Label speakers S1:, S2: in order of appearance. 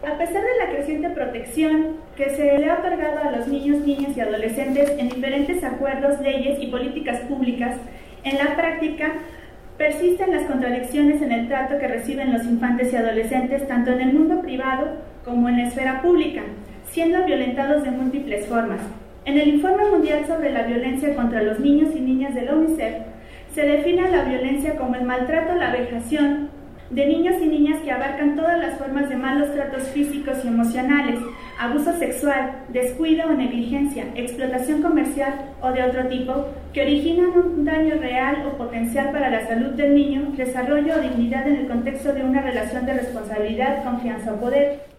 S1: A pesar de la creciente protección que se le ha otorgado a los niños, niñas y adolescentes en diferentes acuerdos, leyes y políticas públicas, en la práctica persisten las contradicciones en el trato que reciben los infantes y adolescentes tanto en el mundo privado como en la esfera pública, siendo violentados de múltiples formas. En el Informe Mundial sobre la Violencia contra los Niños y Niñas de la UNICEF, se define a la violencia como el maltrato o la vejación de niños y niñas que abarcan todas las formas de malos tratos físicos y emocionales, abuso sexual, descuido o negligencia, explotación comercial o de otro tipo, que originan un daño real o potencial para la salud del niño, desarrollo o dignidad en el contexto de una relación de responsabilidad, confianza o poder.